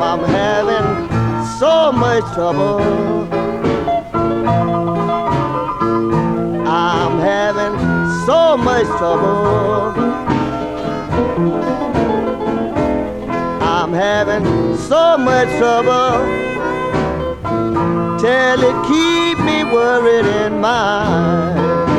I'm having so much trouble. I'm having so much trouble. I'm having so much trouble. Tell it keep me worried in mind.